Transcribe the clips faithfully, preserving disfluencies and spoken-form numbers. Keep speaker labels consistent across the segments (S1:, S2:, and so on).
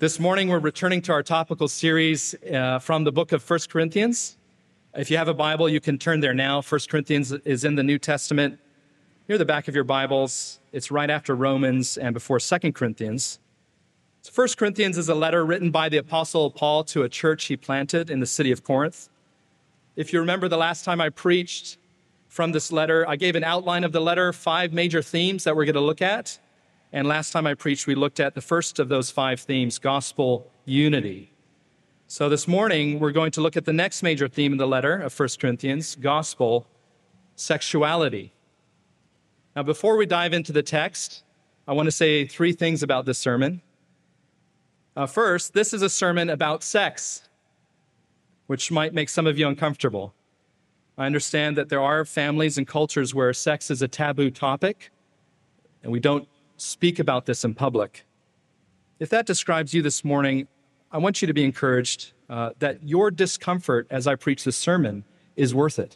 S1: This morning, we're returning to our topical series uh, from the book of First Corinthians. If you have a Bible, you can turn there now. First Corinthians is in the New Testament. Near the back of your Bibles, it's right after Romans and before Second Corinthians. So First Corinthians is a letter written by the Apostle Paul to a church he planted in the city of Corinth. If you remember the last time I preached from this letter, I gave an outline of the letter, five major themes that we're going to look at. And last time I preached, we looked at the first of those five themes, gospel unity. So this morning, we're going to look at the next major theme in the letter of First Corinthians, gospel sexuality. Now, before we dive into the text, I want to say three things about this sermon. Uh, first, this is a sermon about sex, which might make some of you uncomfortable. I understand that there are families and cultures where sex is a taboo topic, and we don't speak about this in public. If that describes you this morning, I want you to be encouraged uh, that your discomfort as I preach this sermon is worth it.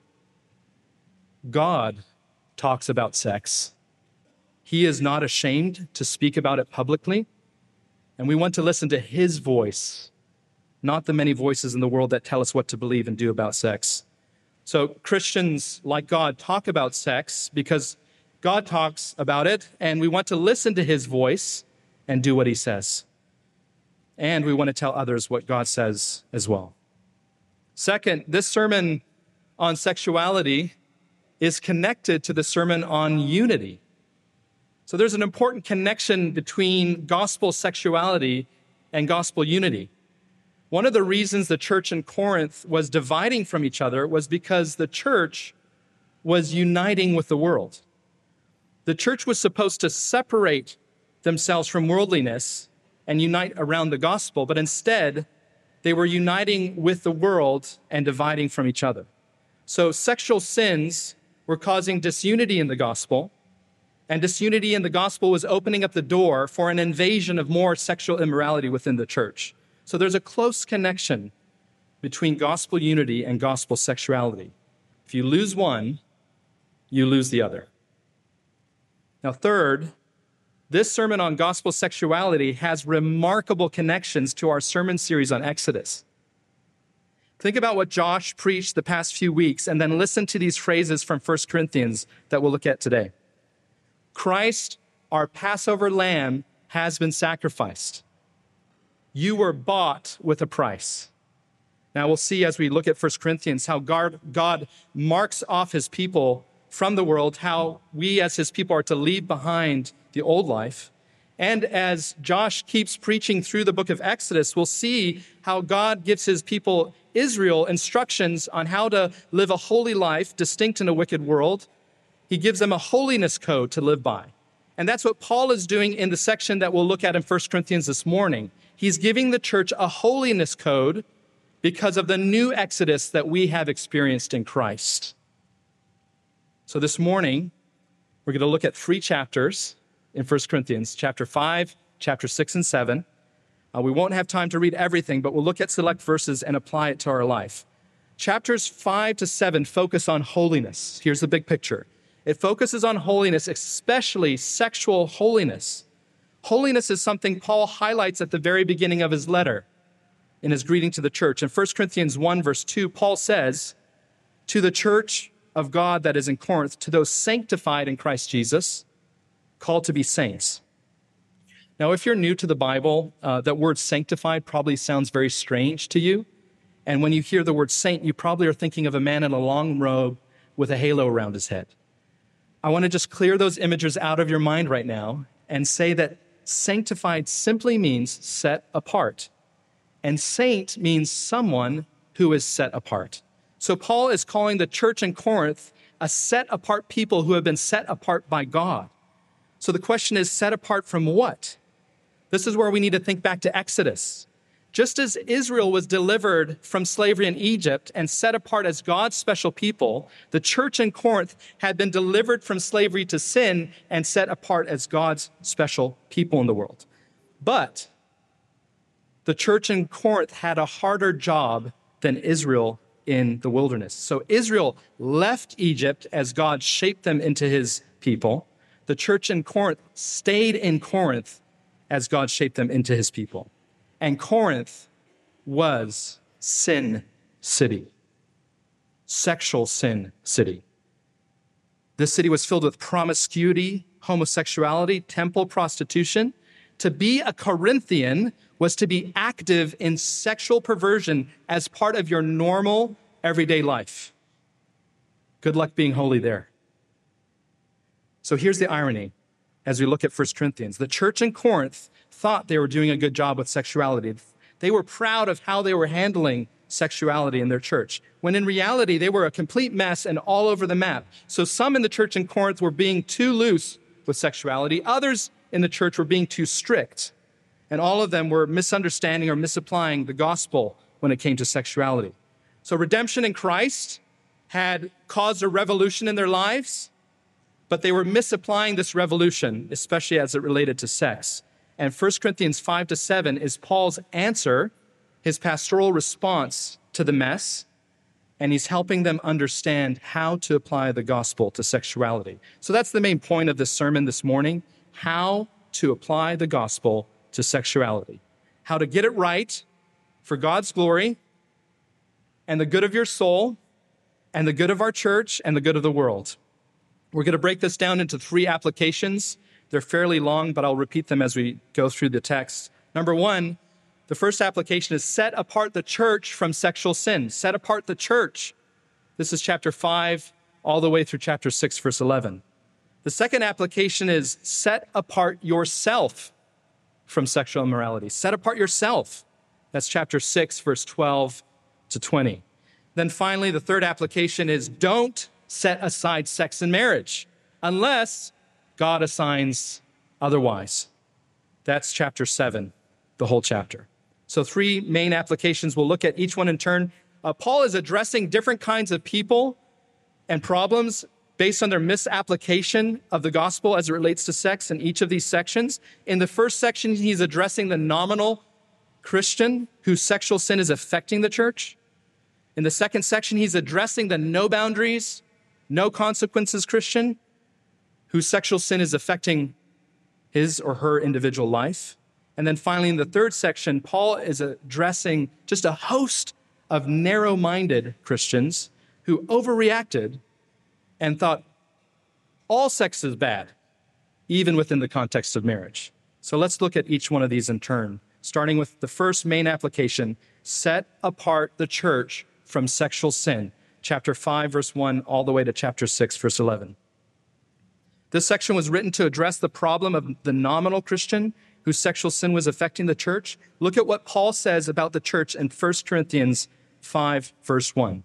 S1: God talks about sex. He is not ashamed to speak about it publicly, and we want to listen to his voice, not the many voices in the world that tell us what to believe and do about sex. So Christians, like God, talk about sex because God talks about it, and we want to listen to his voice and do what he says. And we want to tell others what God says as well. Second, this sermon on sexuality is connected to the sermon on unity. So there's an important connection between gospel sexuality and gospel unity. One of the reasons the church in Corinth was dividing from each other was because the church was uniting with the world. The church was supposed to separate themselves from worldliness and unite around the gospel, but instead, they were uniting with the world and dividing from each other. So sexual sins were causing disunity in the gospel, and disunity in the gospel was opening up the door for an invasion of more sexual immorality within the church. So there's a close connection between gospel unity and gospel sexuality. If you lose one, you lose the other. Now, third, this sermon on gospel sexuality has remarkable connections to our sermon series on Exodus. Think about what Josh preached the past few weeks, and then listen to these phrases from First Corinthians that we'll look at today. Christ, our Passover lamb, has been sacrificed. You were bought with a price. Now, we'll see as we look at First Corinthians how God, God marks off his people from the world, how we as his people are to leave behind the old life. And as Josh keeps preaching through the book of Exodus, we'll see how God gives his people Israel instructions on how to live a holy life distinct in a wicked world. He gives them a holiness code to live by. And that's what Paul is doing in the section that we'll look at in First Corinthians this morning. He's giving the church a holiness code because of the new Exodus that we have experienced in Christ. So this morning, we're going to look at three chapters in First Corinthians, chapter five, chapter six, and seven. Uh, we won't have time to read everything, but we'll look at select verses and apply it to our life. Chapters five to seven focus on holiness. Here's the big picture. It focuses on holiness, especially sexual holiness. Holiness is something Paul highlights at the very beginning of his letter in his greeting to the church. In First Corinthians one, verse two, Paul says, "To the church of God that is in Corinth, to those sanctified in Christ Jesus, called to be saints." Now, if you're new to the Bible, uh, that word sanctified probably sounds very strange to you. And when you hear the word saint, you probably are thinking of a man in a long robe with a halo around his head. I want to just clear those images out of your mind right now and say that sanctified simply means set apart. And saint means someone who is set apart. So Paul is calling the church in Corinth a set-apart people who have been set apart by God. So the question is, set apart from what? This is where we need to think back to Exodus. Just as Israel was delivered from slavery in Egypt and set apart as God's special people, the church in Corinth had been delivered from slavery to sin and set apart as God's special people in the world. But the church in Corinth had a harder job than Israel in the wilderness. So Israel left Egypt as God shaped them into his people. The church in Corinth stayed in Corinth as God shaped them into his people. And Corinth was sin city, sexual sin city. This city was filled with promiscuity, homosexuality, temple prostitution. To be a Corinthian was to be active in sexual perversion as part of your normal everyday life. Good luck being holy there. So here's the irony as we look at First Corinthians. The church in Corinth thought they were doing a good job with sexuality. They were proud of how they were handling sexuality in their church, when in reality, they were a complete mess and all over the map. So some in the church in Corinth were being too loose with sexuality. Others in the church were being too strict. And all of them were misunderstanding or misapplying the gospel when it came to sexuality. So redemption in Christ had caused a revolution in their lives, but they were misapplying this revolution, especially as it related to sex. And First Corinthians five to seven is Paul's answer, his pastoral response to the mess, and he's helping them understand how to apply the gospel to sexuality. So that's the main point of this sermon this morning, how to apply the gospel to sexuality, how to get it right for God's glory and the good of your soul and the good of our church and the good of the world. We're going to break this down into three applications. They're fairly long, but I'll repeat them as we go through the text. Number one, the first application is set apart the church from sexual sin. Set apart the church. This is chapter five, all the way through chapter six, verse eleven. The second application is set apart yourself from sexual immorality. Set apart yourself. That's chapter six, verse twelve to twenty. Then finally, the third application is don't set aside sex in marriage unless God assigns otherwise. That's chapter seven, the whole chapter. So three main applications. We'll look at each one in turn. Uh, Paul is addressing different kinds of people and problems based on their misapplication of the gospel as it relates to sex in each of these sections. In the first section, he's addressing the nominal Christian whose sexual sin is affecting the church. In the second section, he's addressing the no boundaries, no consequences Christian whose sexual sin is affecting his or her individual life. And then finally, in the third section, Paul is addressing just a host of narrow-minded Christians who overreacted and thought all sex is bad, even within the context of marriage. So let's look at each one of these in turn, starting with the first main application, set apart the church from sexual sin, chapter five, verse one, all the way to chapter six, verse eleven. This section was written to address the problem of the nominal Christian whose sexual sin was affecting the church. Look at what Paul says about the church in First Corinthians five, verse one.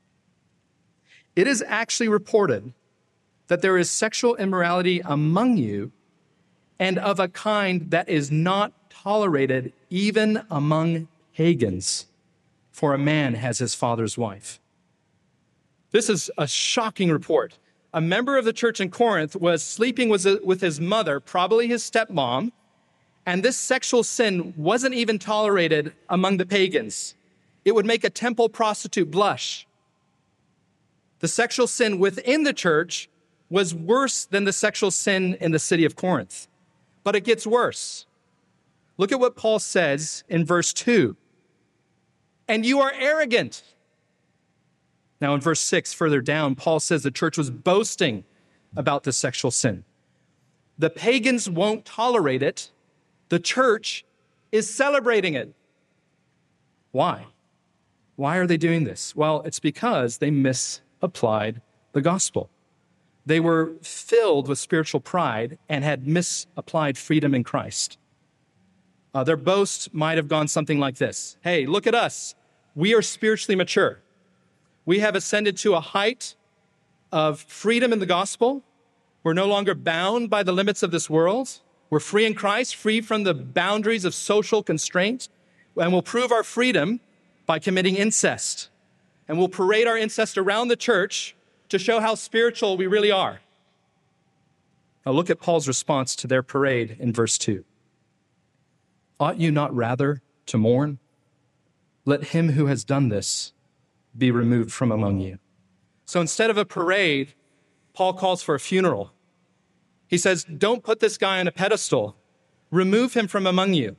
S1: It is actually reported that there is sexual immorality among you and of a kind that is not tolerated even among pagans, for a man has his father's wife. This is a shocking report. A member of the church in Corinth was sleeping with his mother, probably his stepmom, and this sexual sin wasn't even tolerated among the pagans. It would make a temple prostitute blush. The sexual sin within the church was worse than the sexual sin in the city of Corinth. But it gets worse. Look at what Paul says in verse two. And you are arrogant. Now in verse six, further down, Paul says the church was boasting about this sexual sin. The pagans won't tolerate it. The church is celebrating it. Why? Why are they doing this? Well, it's because they misapplied the gospel. They were filled with spiritual pride and had misapplied freedom in Christ. Uh, their boast might have gone something like this. Hey, look at us. We are spiritually mature. We have ascended to a height of freedom in the gospel. We're no longer bound by the limits of this world. We're free in Christ, free from the boundaries of social constraint, and we'll prove our freedom by committing incest. And we'll parade our incest around the church to show how spiritual we really are. Now look at Paul's response to their parade in verse two. Ought you not rather to mourn? Let him who has done this be removed from among you. So instead of a parade, Paul calls for a funeral. He says, don't put this guy on a pedestal. Remove him from among you.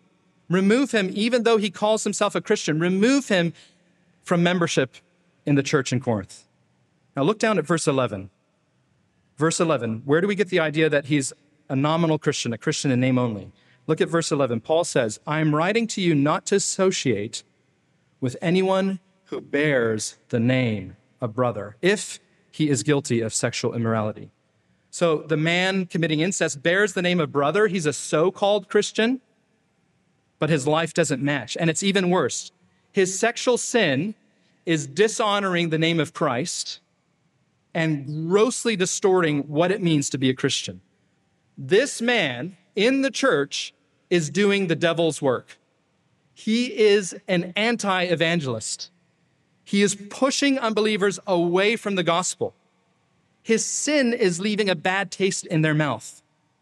S1: Remove him, even though he calls himself a Christian. Remove him from membership in the church in Corinth. Now look down at verse eleven. Verse eleven, where do we get the idea that he's a nominal Christian, a Christian in name only? Look at verse eleven. Paul says, I am writing to you not to associate with anyone who bears the name of brother, if he is guilty of sexual immorality. So the man committing incest bears the name of brother. He's a so-called Christian, but his life doesn't match. And it's even worse. His sexual sin is dishonoring the name of Christ and grossly distorting what it means to be a Christian. This man in the church is doing the devil's work. He is an anti-evangelist. He is pushing unbelievers away from the gospel. His sin is leaving a bad taste in their mouth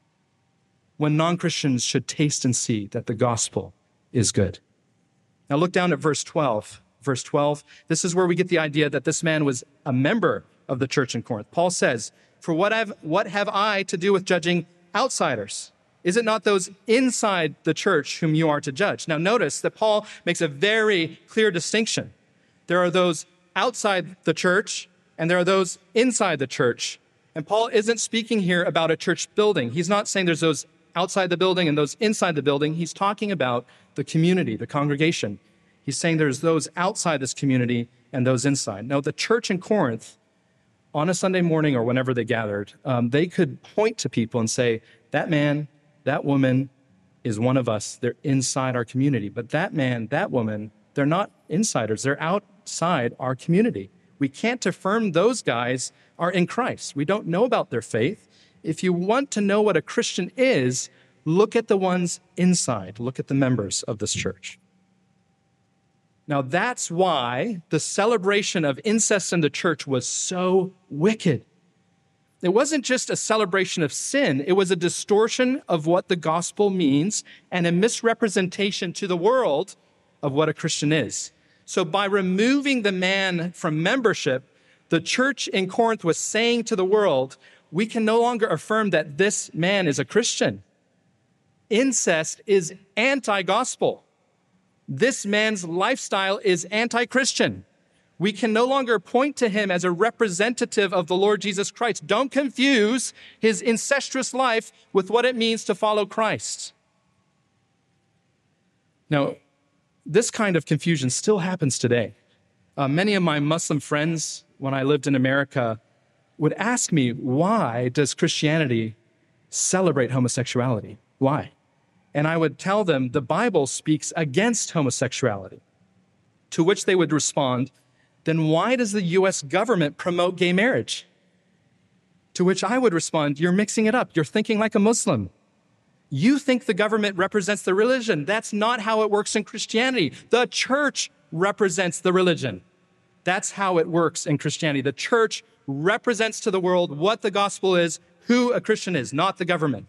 S1: when non-Christians should taste and see that the gospel is good. Now look down at verse twelve. Verse twelve, this is where we get the idea that this man was a member of the church in Corinth. Paul says, for what have, what have I to do with judging outsiders? Is it not those inside the church whom you are to judge? Now notice that Paul makes a very clear distinction. There are those outside the church and there are those inside the church. And Paul isn't speaking here about a church building. He's not saying there's those outside the building and those inside the building. He's talking about the community, the congregation. He's saying there's those outside this community and those inside. Now, the church in Corinth, on a Sunday morning or whenever they gathered, um, they could point to people and say, that man, that woman is one of us. They're inside our community. But that man, that woman, they're not insiders. They're outside our community. We can't affirm those guys are in Christ. We don't know about their faith. If you want to know what a Christian is, look at the ones inside. Look at the members of this church. Now, that's why the celebration of incest in the church was so wicked. It wasn't just a celebration of sin. It was a distortion of what the gospel means and a misrepresentation to the world of what a Christian is. So by removing the man from membership, the church in Corinth was saying to the world, we can no longer affirm that this man is a Christian. Incest is anti-gospel. This man's lifestyle is anti-Christian. We can no longer point to him as a representative of the Lord Jesus Christ. Don't confuse his incestuous life with what it means to follow Christ. Now, this kind of confusion still happens today. Uh, many of my Muslim friends, when I lived in America, would ask me, why does Christianity celebrate homosexuality? Why? And I would tell them the Bible speaks against homosexuality, to which they would respond, then why does the U S government promote gay marriage? To which I would respond, you're mixing it up. You're thinking like a Muslim. You think the government represents the religion. That's not how it works in Christianity. The church represents the religion. That's how it works in Christianity. The church represents to the world what the gospel is, who a Christian is, not the government.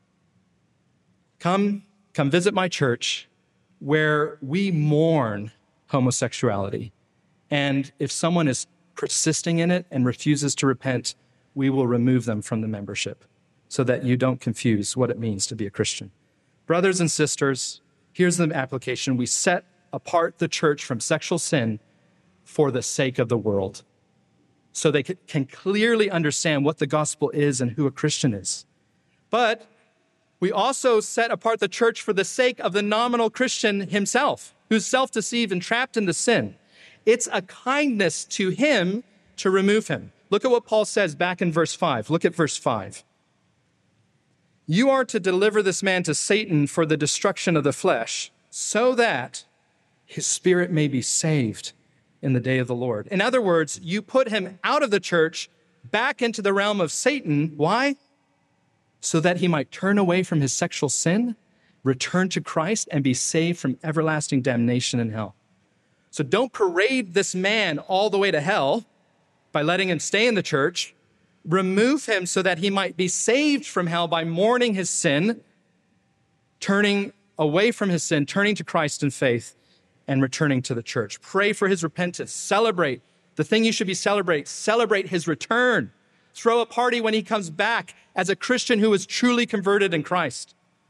S1: Come, come visit my church where we mourn homosexuality. And if someone is persisting in it and refuses to repent, we will remove them from the membership so that you don't confuse what it means to be a Christian. Brothers and sisters, here's the application. We set apart the church from sexual sin for the sake of the world, so they can clearly understand what the gospel is and who a Christian is. But we also set apart the church for the sake of the nominal Christian himself, who's self-deceived and trapped into sin. It's a kindness to him to remove him. Look at what Paul says back in verse five. Look at verse five. You are to deliver this man to Satan for the destruction of the flesh, so that his spirit may be saved in the day of the Lord. In other words, you put him out of the church back into the realm of Satan. Why? So that he might turn away from his sexual sin, return to Christ, and be saved from everlasting damnation in hell. So don't parade this man all the way to hell by letting him stay in the church. Remove him so that he might be saved from hell by mourning his sin, turning away from his sin, turning to Christ in faith, and returning to the church. Pray for his repentance. Celebrate the thing you should be celebrating. Celebrate his return. Throw a party when he comes back as a Christian who is truly converted in Christ.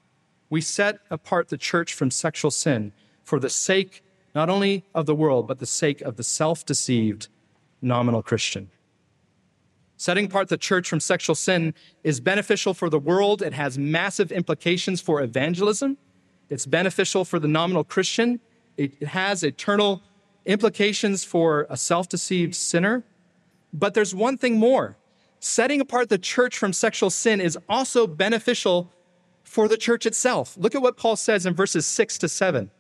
S1: We set apart the church from sexual sin for the sake not only of the world, but the sake of the self-deceived nominal Christian. Setting apart the church from sexual sin is beneficial for the world. It has massive implications for evangelism. It's beneficial for the nominal Christian. It has eternal implications for a self-deceived sinner. But there's one thing more. Setting apart the church from sexual sin is also beneficial for the church itself. Look at what Paul says in verses six to seven.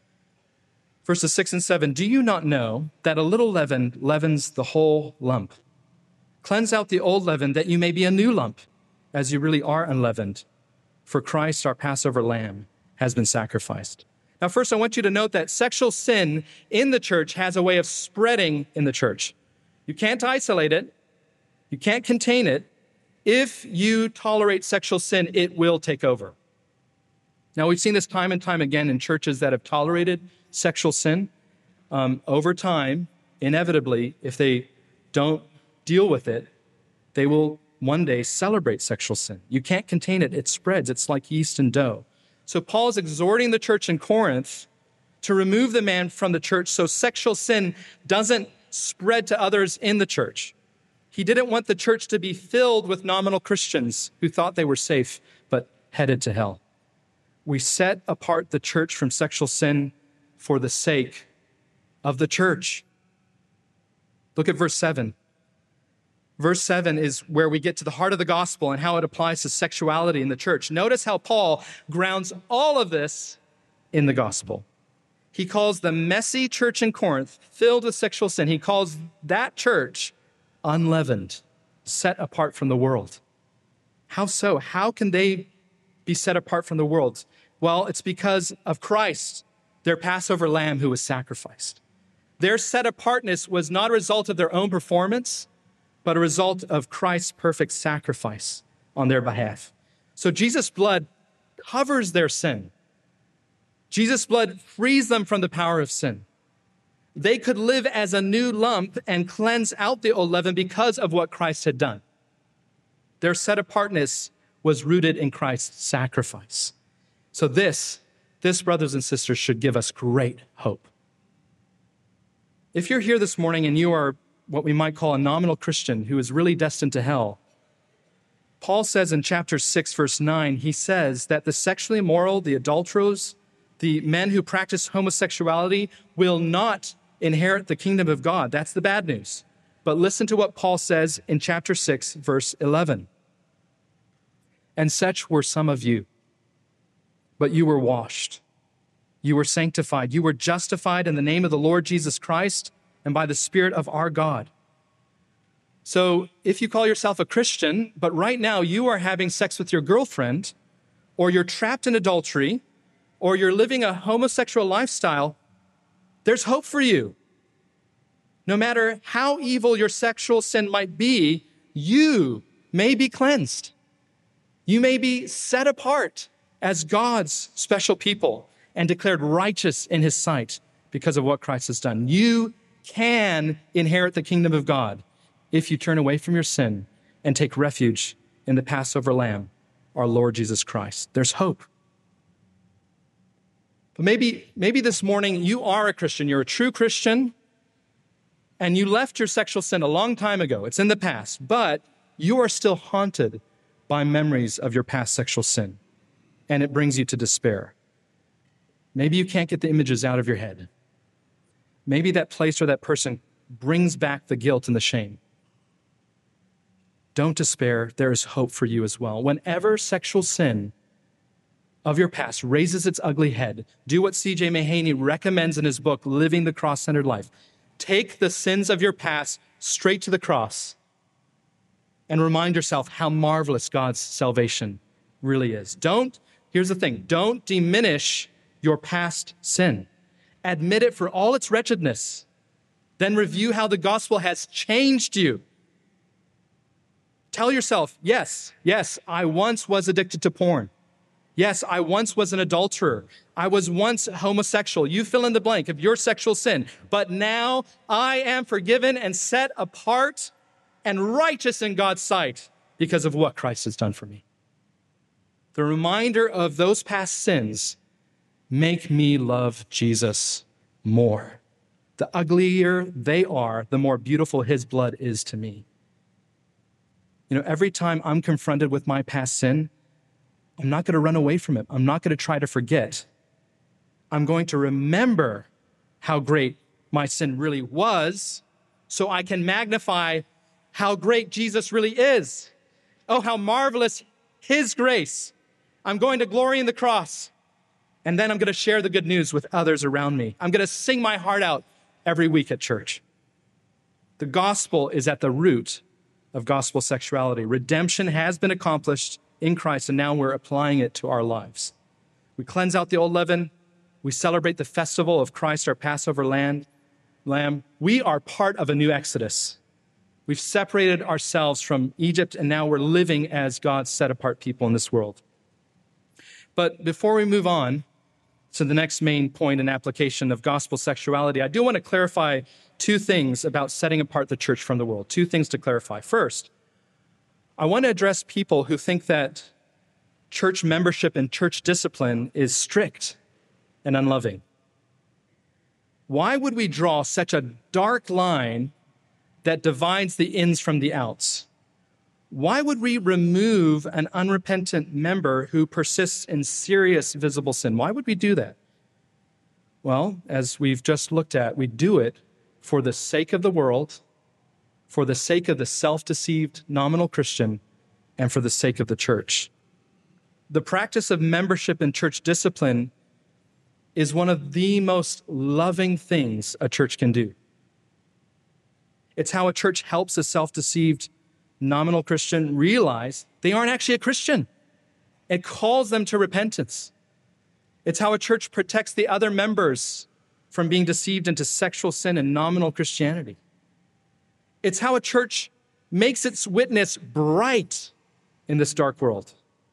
S1: Verses six and seven, do you not know that a little leaven leavens the whole lump? Cleanse out the old leaven that you may be a new lump, as you really are unleavened. For Christ, our Passover lamb, has been sacrificed. Now, first, I want you to note that sexual sin in the church has a way of spreading in the church. You can't isolate it. You can't contain it. If you tolerate sexual sin, it will take over. Now, we've seen this time and time again in churches that have tolerated sexual sin. Um, over time, inevitably, if they don't deal with it, they will one day celebrate sexual sin. You can't contain it. It spreads. It's like yeast and dough. So Paul is exhorting the church in Corinth to remove the man from the church so sexual sin doesn't spread to others in the church. He didn't want the church to be filled with nominal Christians who thought they were safe but headed to hell. We set apart the church from sexual sin for the sake of the church. Look at verse seven. Verse seven is where we get to the heart of the gospel and how it applies to sexuality in the church. Notice how Paul grounds all of this in the gospel. He calls the messy church in Corinth filled with sexual sin. He calls that church unleavened, set apart from the world. How so? How can they be set apart from the world? Well, it's because of Christ, their Passover lamb who was sacrificed. Their set apartness was not a result of their own performance, but a result of Christ's perfect sacrifice on their behalf. So Jesus' blood covers their sin. Jesus' blood frees them from the power of sin. They could live as a new lump and cleanse out the old leaven because of what Christ had done. Their set apartness was rooted in Christ's sacrifice. So this, this, brothers and sisters, should give us great hope. If you're here this morning and you are what we might call a nominal Christian who is really destined to hell, Paul says in chapter six, verse nine, he says that the sexually immoral, the adulterers, the men who practice homosexuality will not inherit the kingdom of God. That's the bad news. But listen to what Paul says in chapter six, verse eleven. And such were some of you, but you were washed, you were sanctified, you were justified in the name of the Lord Jesus Christ and by the Spirit of our God. So if you call yourself a Christian, but right now you are having sex with your girlfriend, or you're trapped in adultery, or you're living a homosexual lifestyle, there's hope for you. No matter how evil your sexual sin might be, you may be cleansed. You may be set apart as God's special people and declared righteous in his sight because of what Christ has done. You can inherit the kingdom of God if you turn away from your sin and take refuge in the Passover lamb, our Lord Jesus Christ. There's hope. But maybe, maybe this morning you are a Christian, you're a true Christian, and you left your sexual sin a long time ago. It's in the past, but you are still haunted by memories of your past sexual sin, and it brings you to despair. Maybe you can't get the images out of your head. Maybe that place or that person brings back the guilt and the shame. Don't despair. There is hope for you as well. Whenever sexual sin of your past raises its ugly head, do what C J Mahaney recommends in his book, Living the Cross-Centered Life. Take the sins of your past straight to the cross and remind yourself how marvelous God's salvation really is. Don't, here's the thing, don't diminish your past sin. Admit it for all its wretchedness. Then review how the gospel has changed you. Tell yourself, yes, yes, I once was addicted to porn. Yes, I once was an adulterer. I was once homosexual. You fill in the blank of your sexual sin. But now I am forgiven and set apart and righteous in God's sight because of what Christ has done for me. the reminder of those past sins make me love Jesus more. The uglier they are, the more beautiful his blood is to me. You know, every time I'm confronted with my past sin, I'm not going to run away from it. I'm not going to try to forget. I'm going to remember how great my sin really was so I can magnify how great Jesus really is. Oh, how marvelous his grace. I'm going to glory in the cross. And then I'm going to share the good news with others around me. I'm going to sing my heart out every week at church. The gospel is at the root of gospel sexuality. Redemption has been accomplished in Christ, and now we're applying it to our lives. We cleanse out the old leaven. We celebrate the festival of Christ, our Passover lamb. We are part of a new Exodus. We've separated ourselves from Egypt, and now we're living as God's set-apart people in this world. But before we move on to the next main point and application of gospel sexuality, I do want to clarify two things about setting apart the church from the world. Two things to clarify. First, I want to address people who think that church membership and church discipline is strict and unloving. Why would we draw such a dark line that divides the ins from the outs? Why would we remove an unrepentant member who persists in serious visible sin? Why would we do that? Well, as we've just looked at, we do it for the sake of the world, for the sake of the self-deceived nominal Christian, and for the sake of the church. The practice of membership in church discipline is one of the most loving things a church can do. It's how a church helps a self-deceived nominal Christian realize they aren't actually a Christian. It calls them to repentance. It's how a church protects the other members from being deceived into sexual sin and nominal Christianity. It's how a church makes its witness bright in this dark world.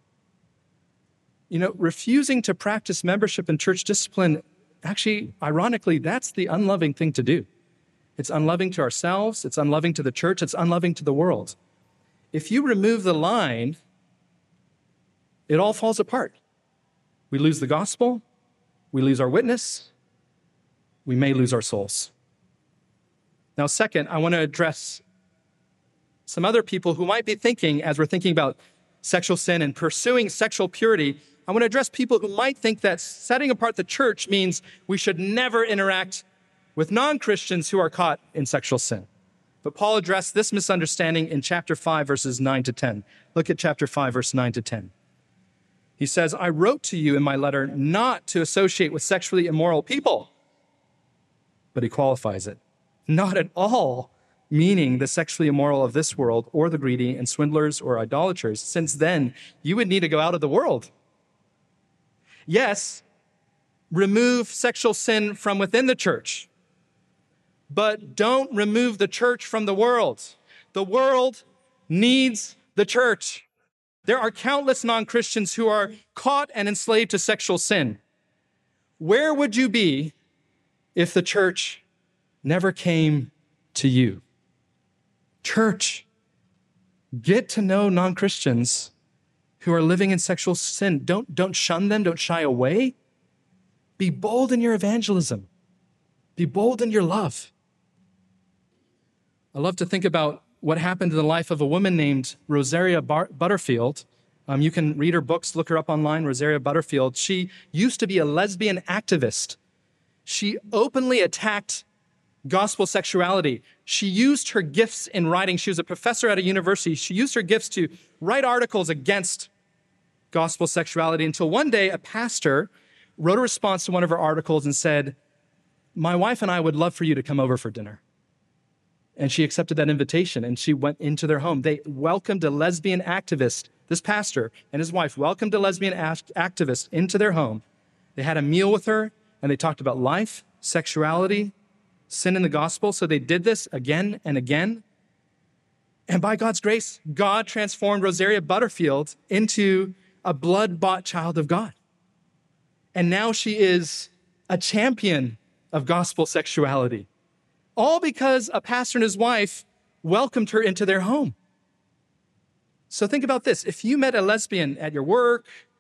S1: You know, refusing to practice membership in church discipline, actually, ironically, that's the unloving thing to do. It's unloving to ourselves, it's unloving to the church, it's unloving to the world. If you remove the line, it all falls apart. We lose the gospel, we lose our witness, we may lose our souls. Now, second, I want to address some other people who might be thinking, as we're thinking about sexual sin and pursuing sexual purity, I want to address people who might think that setting apart the church means we should never interact with non-Christians who are caught in sexual sin. But Paul addressed this misunderstanding in chapter five, verses nine to ten. Look at chapter five, verse nine to ten. He says, I wrote to you in my letter not to associate with sexually immoral people. But he qualifies it. Not at all, meaning the sexually immoral of this world or the greedy and swindlers or idolaters, since then you would need to go out of the world. Yes, remove sexual sin from within the church, but don't remove the church from the world. The world needs the church. There are countless non-Christians who are caught and enslaved to sexual sin. Where would you be if the church never came to you? Church, get to know non-Christians who are living in sexual sin. Don't, don't shun them. Don't shy away. Be bold in your evangelism. Be bold in your love. I love to think about what happened in the life of a woman named Rosaria Bar- Butterfield. Um, you can read her books, look her up online, Rosaria Butterfield. She used to be a lesbian activist. She openly attacked gospel sexuality. She used her gifts in writing. She was a professor at a university. She used her gifts to write articles against gospel sexuality until one day a pastor wrote a response to one of her articles and said, my wife and I would love for you to come over for dinner. And she accepted that invitation and she went into their home. They welcomed a lesbian activist. This pastor and his wife welcomed a lesbian activist into their home. They had a meal with her and they talked about life, sexuality, sin in the gospel. So they did this again and again. And by God's grace, God transformed Rosaria Butterfield into a blood-bought child of God. And now she is a champion of gospel sexuality. All because a pastor and his wife welcomed her into their home. So think about this. If you met a lesbian at your work,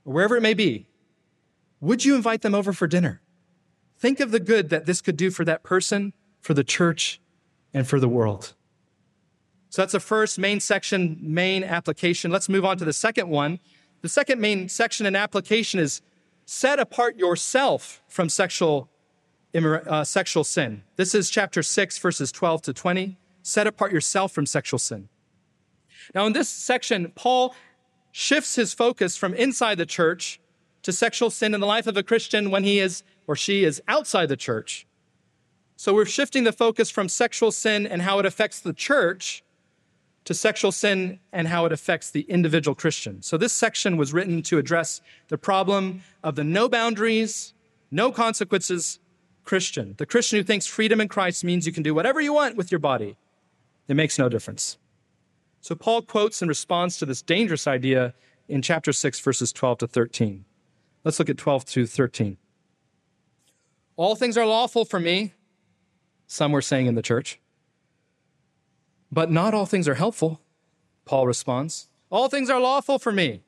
S1: or wherever it may be, would you invite them over for dinner? Think of the good that this could do for that person, for the church, and for the world. So that's the first main section, main application. Let's move on to the second one. The second main section and application is set apart yourself from sexual, uh, sexual sin. This is chapter six, verses twelve to twenty. Set apart yourself from sexual sin. Now in this section, Paul shifts his focus from inside the church to sexual sin in the life of a Christian when he is or she is outside the church. So we're shifting the focus from sexual sin and how it affects the church to sexual sin and how it affects the individual Christian. So this section was written to address the problem of the no boundaries, no consequences Christian. The Christian who thinks freedom in Christ means you can do whatever you want with your body. It makes no difference. So Paul quotes in response to this dangerous idea in chapter six, verses twelve to thirteen. Let's look at twelve to thirteen. All things are lawful for me, some were saying in the church. But not all things are helpful, Paul responds. All things are lawful for me,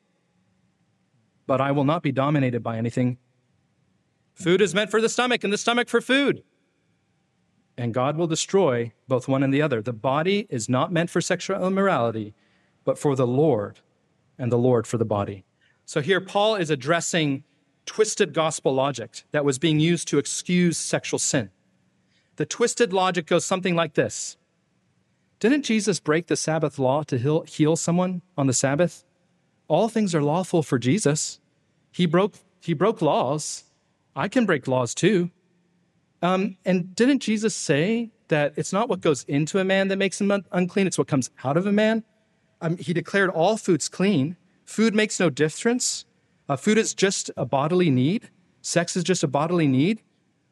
S1: but I will not be dominated by anything. Food is meant for the stomach, and the stomach for food. And God will destroy both one and the other. The body is not meant for sexual immorality, but for the Lord, and the Lord for the body. So here Paul is addressing twisted gospel logic that was being used to excuse sexual sin. The twisted logic goes something like this. Didn't Jesus break the Sabbath law to heal, heal someone on the Sabbath? All things are lawful for Jesus. He broke, he broke laws. I can break laws too. Um, and didn't Jesus say that it's not what goes into a man that makes him un- unclean, it's what comes out of a man? Um, he declared all foods clean. Food makes no difference. Uh, food is just a bodily need. Sex is just a bodily need.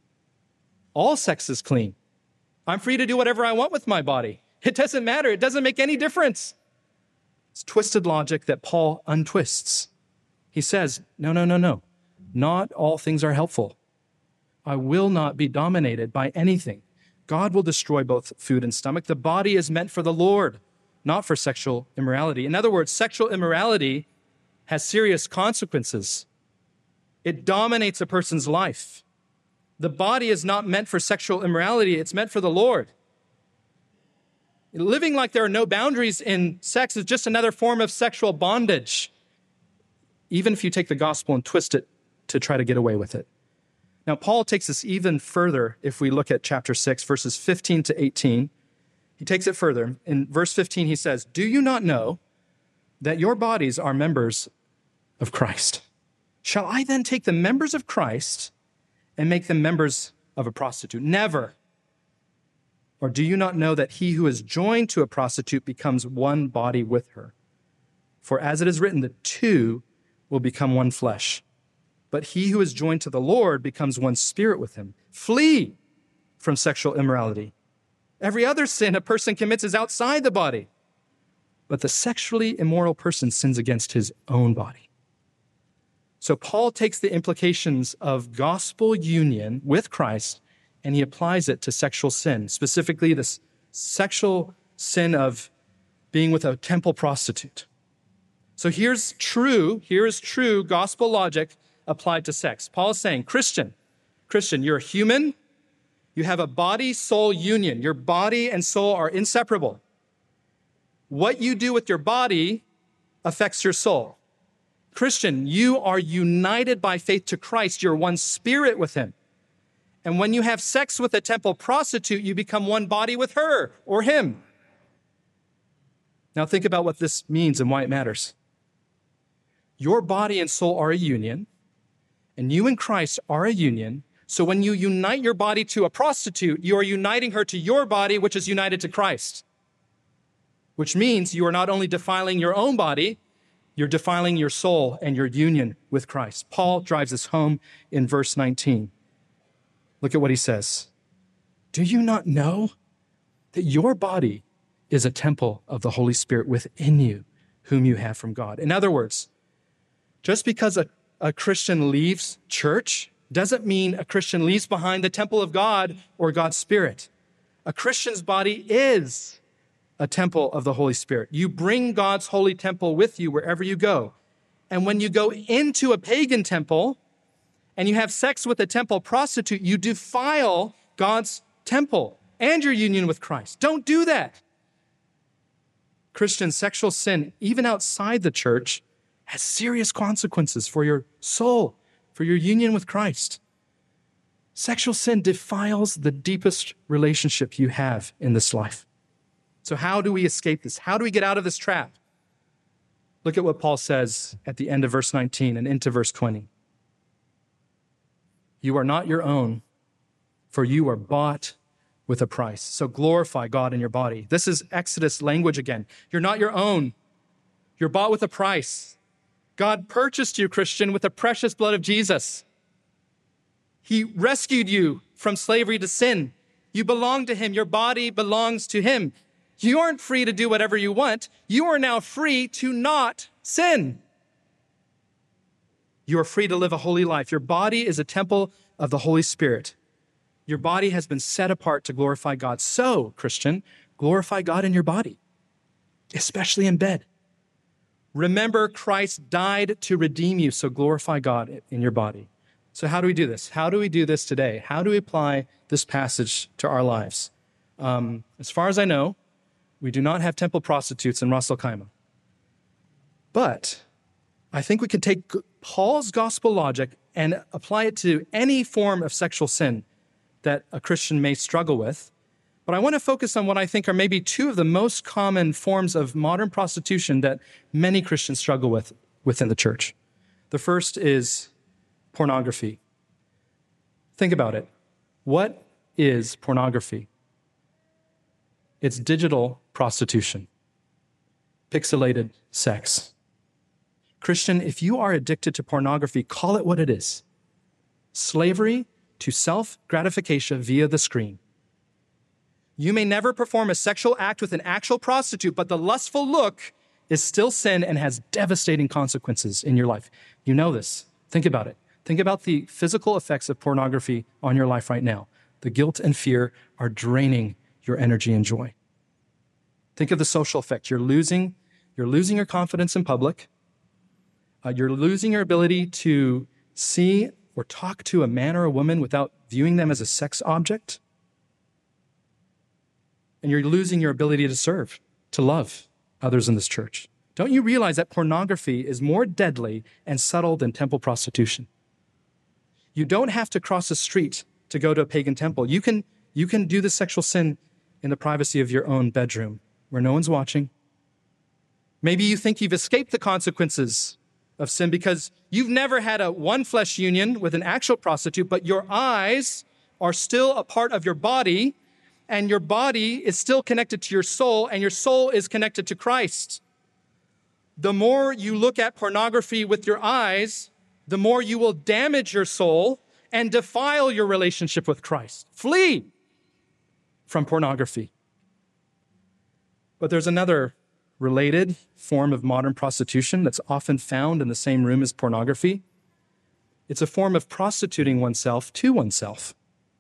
S1: All sex is clean. I'm free to do whatever I want with my body. It doesn't matter. It doesn't make any difference. It's twisted logic that Paul untwists. He says, no, no, no, no. Not all things are helpful. I will not be dominated by anything. God will destroy both food and stomach. The body is meant for the Lord, not for sexual immorality. In other words, sexual immorality has serious consequences. It dominates a person's life. The body is not meant for sexual immorality. It's meant for the Lord. Living like there are no boundaries in sex is just another form of sexual bondage, even if you take the gospel and twist it to try to get away with it. Now, Paul takes this even further if we look at chapter six, verses fifteen to eighteen. He takes it further. In verse fifteen, he says, do you not know that your bodies are members of Christ? Shall I then take the members of Christ and make them members of a prostitute? Never. Or do you not know that he who is joined to a prostitute becomes one body with her? For as it is written, the two will become one flesh. But he who is joined to the Lord becomes one spirit with him. Flee from sexual immorality. Every other sin a person commits is outside the body, but the sexually immoral person sins against his own body. So Paul takes the implications of gospel union with Christ and he applies it to sexual sin, specifically this sexual sin of being with a temple prostitute. So here's true, here is true gospel logic applied to sex. Paul is saying, Christian, Christian, you're a human. You have a body-soul union. Your body and soul are inseparable. What you do with your body affects your soul. Christian, you are united by faith to Christ. You're one spirit with him. And when you have sex with a temple prostitute, you become one body with her or him. Now think about what this means and why it matters. Your body and soul are a union, and you and Christ are a union. So when you unite your body to a prostitute, you are uniting her to your body, which is united to Christ. Which means you are not only defiling your own body, you're defiling your soul and your union with Christ. Paul drives this home in verse nineteen. Look at what he says. Do you not know that your body is a temple of the Holy Spirit within you, whom you have from God? In other words, just because a, a Christian leaves church doesn't mean a Christian leaves behind the temple of God or God's Spirit. A Christian's body is a temple of the Holy Spirit. You bring God's holy temple with you wherever you go. And when you go into a pagan temple and you have sex with a temple prostitute, you defile God's temple and your union with Christ. Don't do that. Christian, sexual sin, even outside the church, has serious consequences for your soul, for your union with Christ. Sexual sin defiles the deepest relationship you have in this life. So how do we escape this? How do we get out of this trap? Look at what Paul says at the end of verse nineteen and into verse twenty. You are not your own, for you are bought with a price. So glorify God in your body. This is Exodus language again. You're not your own. You're bought with a price. God purchased you, Christian, with the precious blood of Jesus. He rescued you from slavery to sin. You belong to him. Your body belongs to him. You aren't free to do whatever you want. You are now free to not sin. You are free to live a holy life. Your body is a temple of the Holy Spirit. Your body has been set apart to glorify God. So, Christian, glorify God in your body, especially in bed. Remember, Christ died to redeem you, so glorify God in your body. So how do we do this? How do we do this today? How do we apply this passage to our lives? Um, as far as I know, we do not have temple prostitutes in Ras Al Khaimah. But I think we can take Paul's gospel logic and apply it to any form of sexual sin that a Christian may struggle with. But I want to focus on what I think are maybe two of the most common forms of modern prostitution that many Christians struggle with within the church. The first is pornography. Think about it. What is pornography? It's digital prostitution, pixelated sex. Christian, if you are addicted to pornography, call it what it is. Slavery to self-gratification via the screen. You may never perform a sexual act with an actual prostitute, but the lustful look is still sin and has devastating consequences in your life. You know this. Think about it. Think about the physical effects of pornography on your life right now. The guilt and fear are draining your energy and joy. Think of the social effect. You're losing, you're losing your confidence in public. Uh, you're losing your ability to see or talk to a man or a woman without viewing them as a sex object. And you're losing your ability to serve, to love others in this church. Don't you realize that pornography is more deadly and subtle than temple prostitution? You don't have to cross a street to go to a pagan temple. You can, you can do the sexual sin in the privacy of your own bedroom where no one's watching. Maybe you think you've escaped the consequences of sin because you've never had a one-flesh union with an actual prostitute, but your eyes are still a part of your body, and your body is still connected to your soul, and your soul is connected to Christ. The more you look at pornography with your eyes, the more you will damage your soul and defile your relationship with Christ. Flee from pornography. But there's another related form of modern prostitution that's often found in the same room as pornography. It's a form of prostituting oneself to oneself.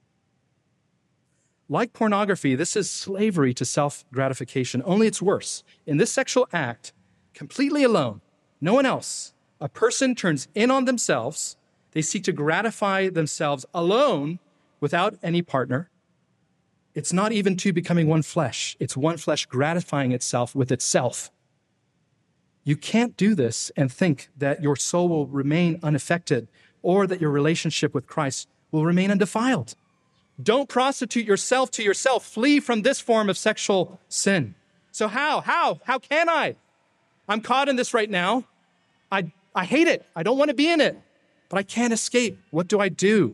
S1: Like pornography, this is slavery to self-gratification, only it's worse. In this sexual act, completely alone, no one else, a person turns in on themselves. They seek to gratify themselves alone without any partner. It's not even two becoming one flesh. It's one flesh gratifying itself with itself. You can't do this and think that your soul will remain unaffected or that your relationship with Christ will remain undefiled. Don't prostitute yourself to yourself. Flee from this form of sexual sin. So how? How? How can I? I'm caught in this right now. I, I hate it. I don't want to be in it, but I can't escape. What do I do?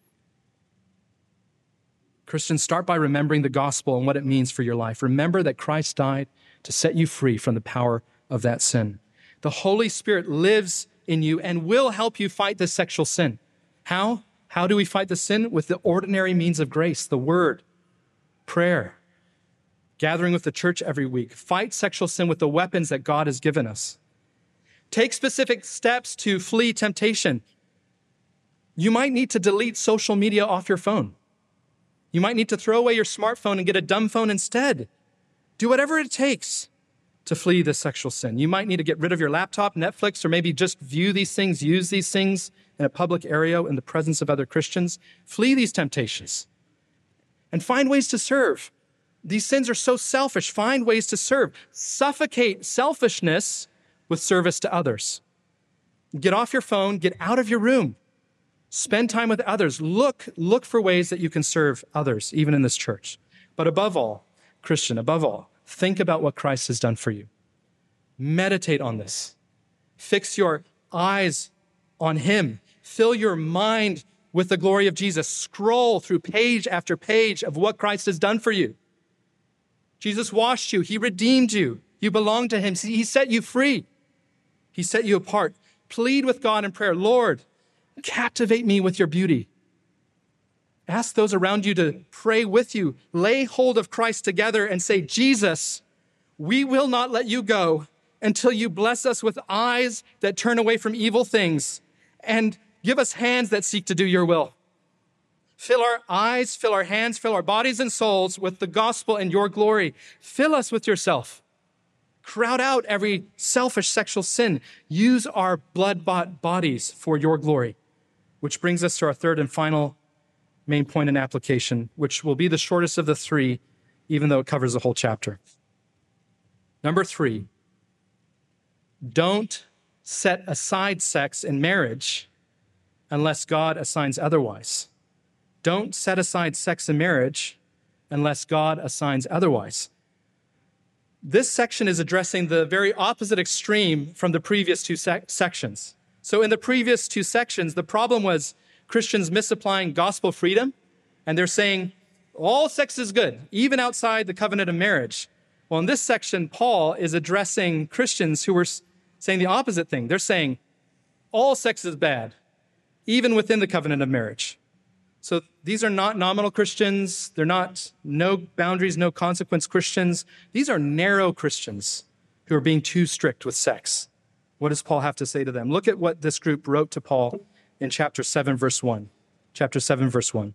S1: Christians, start by remembering the gospel and what it means for your life. Remember that Christ died to set you free from the power of that sin. The Holy Spirit lives in you and will help you fight this sexual sin. How? How do we fight the sin? With the ordinary means of grace, the word, prayer, gathering with the church every week. Fight sexual sin with the weapons that God has given us. Take specific steps to flee temptation. You might need to delete social media off your phone. You might need to throw away your smartphone and get a dumb phone instead. Do whatever it takes to to flee this sexual sin. You might need to get rid of your laptop, Netflix, or maybe just view these things, use these things in a public area in the presence of other Christians. Flee these temptations and find ways to serve. These sins are so selfish. Find ways to serve. Suffocate selfishness with service to others. Get off your phone. Get out of your room. Spend time with others. Look, look for ways that you can serve others, even in this church. But above all, Christian, above all, think about what Christ has done for you. Meditate on this. Fix your eyes on him. Fill your mind with the glory of Jesus. Scroll through page after page of what Christ has done for you. Jesus washed you. He redeemed you. You belong to him. He set you free. He set you apart. Plead with God in prayer. Lord, captivate me with your beauty. Ask those around you to pray with you. Lay hold of Christ together and say, Jesus, we will not let you go until you bless us with eyes that turn away from evil things and give us hands that seek to do your will. Fill our eyes, fill our hands, fill our bodies and souls with the gospel and your glory. Fill us with yourself. Crowd out every selfish sexual sin. Use our blood-bought bodies for your glory. Which brings us to our third and final main point in application, which will be the shortest of the three, even though it covers the whole chapter. Number three, don't set aside sex in marriage unless God assigns otherwise. Don't set aside sex in marriage unless God assigns otherwise. This section is addressing the very opposite extreme from the previous two sec- sections. So in the previous two sections, the problem was Christians misapplying gospel freedom, and they're saying all sex is good, even outside the covenant of marriage. Well, in this section, Paul is addressing Christians who were saying the opposite thing. They're saying all sex is bad, even within the covenant of marriage. So these are not nominal Christians. They're not no boundaries, no consequence Christians. These are narrow Christians who are being too strict with sex. What does Paul have to say to them? Look at what this group wrote to Paul in chapter seven, verse one. Chapter seven, verse one.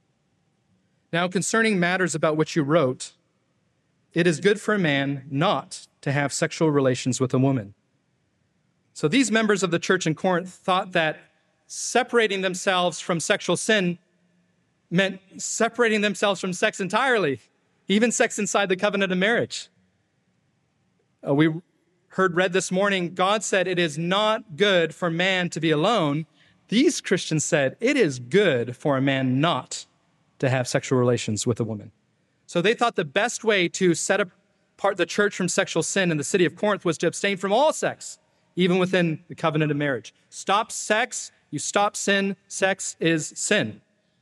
S1: Now, concerning matters about which you wrote, it is good for a man not to have sexual relations with a woman. So these members of the church in Corinth thought that separating themselves from sexual sin meant separating themselves from sex entirely, even sex inside the covenant of marriage. Uh, we heard read this morning, God said it is not good for man to be alone. These Christians said it is good for a man not to have sexual relations with a woman. So they thought the best way to set apart the church from sexual sin in the city of Corinth was to abstain from all sex, even within the covenant of marriage. Stop sex, you stop sin. Sex is sin.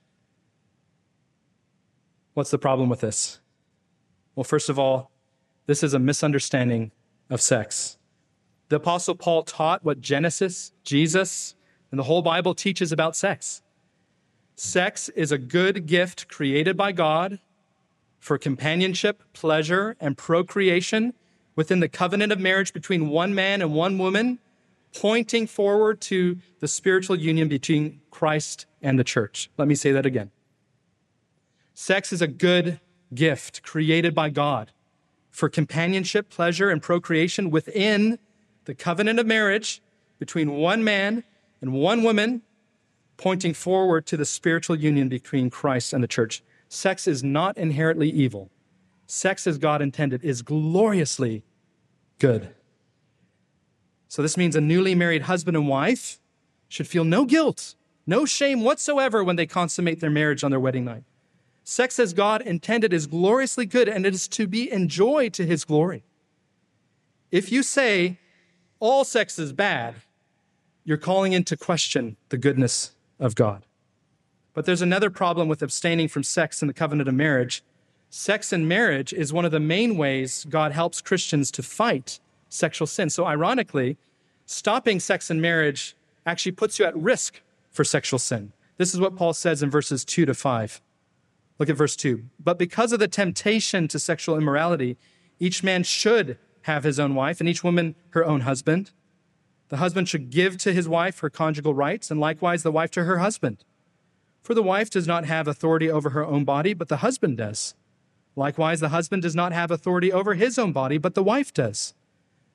S1: What's the problem with this? Well, first of all, this is a misunderstanding of sex. The Apostle Paul taught what Genesis, Jesus, and the whole Bible teaches about sex. Sex is a good gift created by God for companionship, pleasure, and procreation within the covenant of marriage between one man and one woman, pointing forward to the spiritual union between Christ and the church. Let me say that again. Sex is a good gift created by God for companionship, pleasure, and procreation within the covenant of marriage between one man and one woman, pointing forward to the spiritual union between Christ and the church. Sex is not inherently evil. Sex, as God intended, is gloriously good. So this means a newly married husband and wife should feel no guilt, no shame whatsoever when they consummate their marriage on their wedding night. Sex as God intended is gloriously good, and it is to be enjoyed to his glory. If you say all sex is bad, you're calling into question the goodness of God. But there's another problem with abstaining from sex in the covenant of marriage. Sex in marriage is one of the main ways God helps Christians to fight sexual sin. So ironically, stopping sex in marriage actually puts you at risk for sexual sin. This is what Paul says in verses two to five. Look at verse two. But because of the temptation to sexual immorality, each man should have his own wife and each woman her own husband. The husband should give to his wife her conjugal rights, and likewise the wife to her husband. For the wife does not have authority over her own body, but the husband does. Likewise, the husband does not have authority over his own body, but the wife does.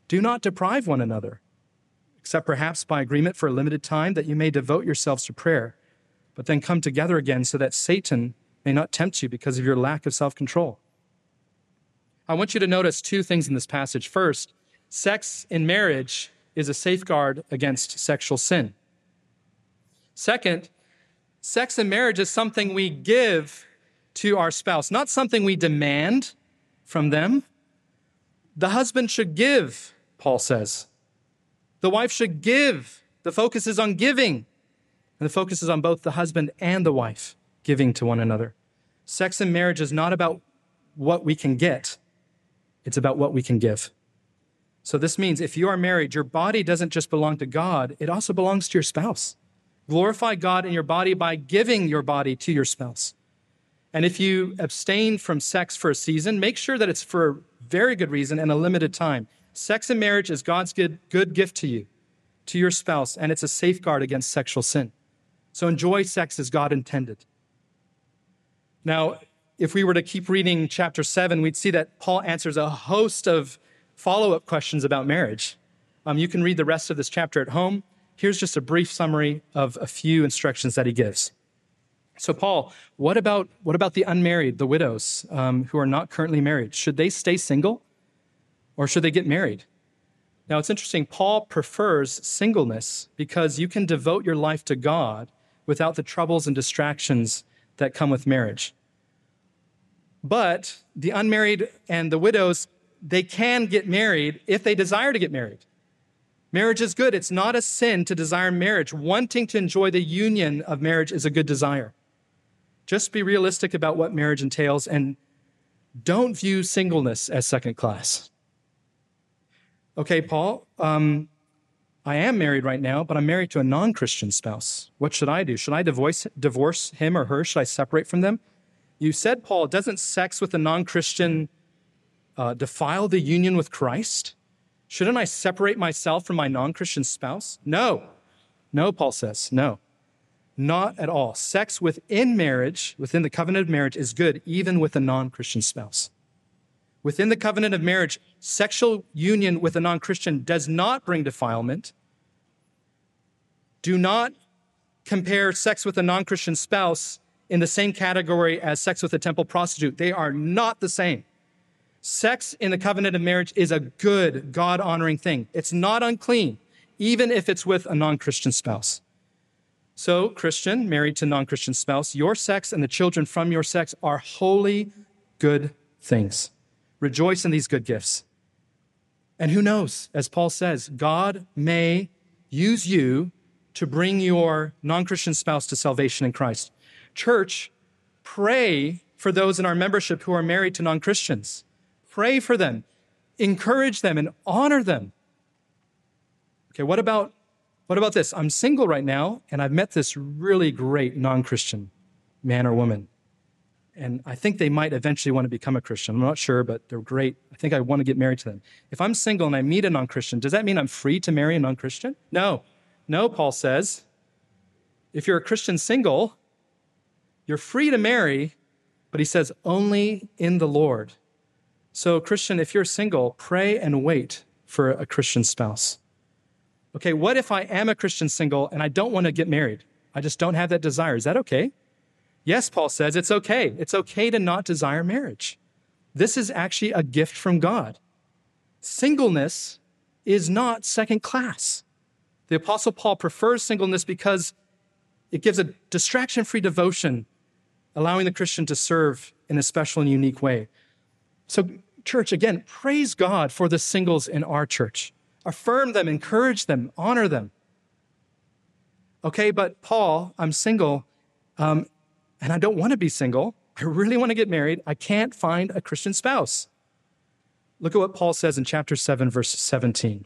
S1: Do not deprive one another, except perhaps by agreement for a limited time, that you may devote yourselves to prayer, but then come together again so that Satan may not tempt you because of your lack of self-control. I want you to notice two things in this passage. First, sex in marriage is a safeguard against sexual sin. Second, sex in marriage is something we give to our spouse, not something we demand from them. The husband should give, Paul says. The wife should give. The focus is on giving. And the focus is on both the husband and the wife giving to one another. Sex in marriage is not about what we can get. It's about what we can give. So this means if you are married, your body doesn't just belong to God, it also belongs to your spouse. Glorify God in your body by giving your body to your spouse. And if you abstain from sex for a season, make sure that it's for a very good reason and a limited time. Sex in marriage is God's good, good gift to you, to your spouse, and it's a safeguard against sexual sin. So enjoy sex as God intended. Now, if we were to keep reading chapter seven, we'd see that Paul answers a host of follow-up questions about marriage. Um, you can read the rest of this chapter at home. Here's just a brief summary of a few instructions that he gives. So Paul, what about, what about the unmarried, the widows um, who are not currently married? Should they stay single or should they get married? Now, it's interesting. Paul prefers singleness because you can devote your life to God without the troubles and distractions that come with marriage. But the unmarried and the widows, they can get married if they desire to get married. Marriage is good. It's not a sin to desire marriage. Wanting to enjoy the union of marriage is a good desire. Just be realistic about what marriage entails and don't view singleness as second class. Okay, Paul, um, I am married right now, but I'm married to a non-Christian spouse. What should I do? Should I divorce, divorce him or her? Should I separate from them? You said, Paul, doesn't sex with a non-Christian uh, defile the union with Christ? Shouldn't I separate myself from my non-Christian spouse? No. No, Paul says, no. Not at all. Sex within marriage, within the covenant of marriage, is good, even with a non-Christian spouse. Within the covenant of marriage, sexual union with a non-Christian does not bring defilement. Do not compare sex with a non-Christian spouse in the same category as sex with a temple prostitute. They are not the same. Sex in the covenant of marriage is a good, God-honoring thing. It's not unclean, even if it's with a non-Christian spouse. So, Christian, married to non-Christian spouse, your sex and the children from your sex are holy, good things. Rejoice in these good gifts. And who knows, as Paul says, God may use you to bring your non-Christian spouse to salvation in Christ. Church, pray for those in our membership who are married to non-Christians. Pray for them, encourage them, and honor them. Okay, what about, what about this? I'm single right now, and I've met this really great non-Christian man or woman. And I think they might eventually want to become a Christian. I'm not sure, but they're great. I think I want to get married to them. If I'm single and I meet a non-Christian, does that mean I'm free to marry a non-Christian? No. No, Paul says. If you're a Christian single, you're free to marry, but he says only in the Lord. So, Christian, if you're single, pray and wait for a Christian spouse. Okay, what if I am a Christian single and I don't want to get married? I just don't have that desire. Is that okay? Yes, Paul says it's okay. It's okay to not desire marriage. This is actually a gift from God. Singleness is not second class. The Apostle Paul prefers singleness because it gives a distraction-free devotion, allowing the Christian to serve in a special and unique way. So, church, again, praise God for the singles in our church. Affirm them, encourage them, honor them. Okay, but Paul, I'm single, um, and I don't want to be single. I really want to get married. I can't find a Christian spouse. Look at what Paul says in chapter seven, verse seventeen.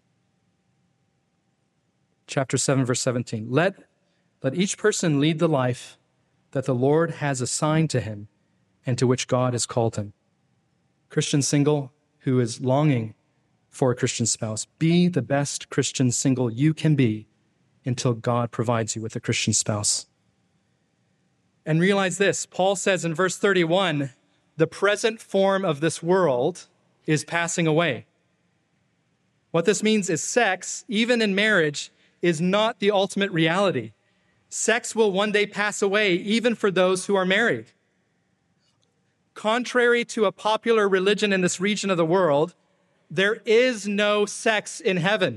S1: Chapter seven, verse seventeen. Let, let each person lead the life that the Lord has assigned to him and to which God has called him. Christian single who is longing for a Christian spouse, be the best Christian single you can be until God provides you with a Christian spouse. And realize this, Paul says in verse thirty-one, the present form of this world is passing away. What this means is sex, even in marriage, is not the ultimate reality. Sex will one day pass away, even for those who are married. Contrary to a popular religion in this region of the world, there is no sex in heaven.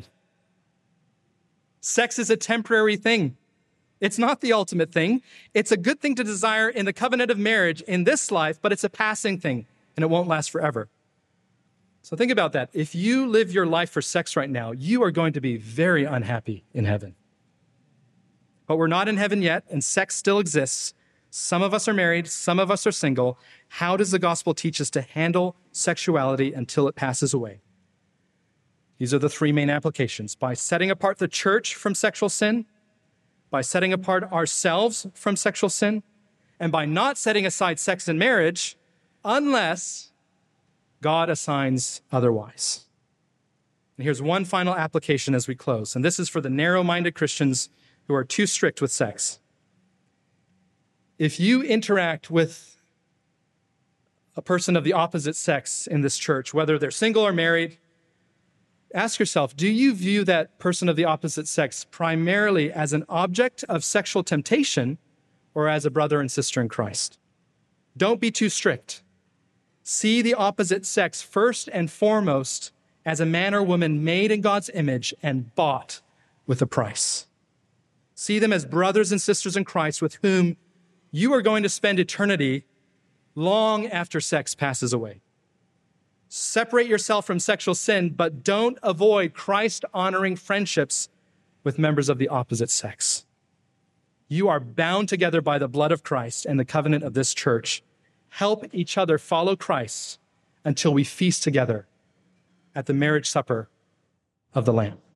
S1: Sex is a temporary thing. It's not the ultimate thing. It's a good thing to desire in the covenant of marriage in this life, but it's a passing thing, and it won't last forever. So think about that. If you live your life for sex right now, you are going to be very unhappy in heaven. But we're not in heaven yet, and sex still exists. Some of us are married, some of us are single. How does the gospel teach us to handle sexuality until it passes away? These are the three main applications. By setting apart the church from sexual sin, by setting apart ourselves from sexual sin, and by not setting aside sex in marriage unless God assigns otherwise. And here's one final application as we close, and this is for the narrow-minded Christians who are too strict with sex. If you interact with a person of the opposite sex in this church, whether they're single or married, ask yourself, do you view that person of the opposite sex primarily as an object of sexual temptation or as a brother and sister in Christ? Don't be too strict. See the opposite sex first and foremost as a man or woman made in God's image and bought with a price. See them as brothers and sisters in Christ with whom you are going to spend eternity long after sex passes away. Separate yourself from sexual sin, but don't avoid Christ-honoring friendships with members of the opposite sex. You are bound together by the blood of Christ and the covenant of this church. Help each other follow Christ until we feast together at the marriage supper of the Lamb.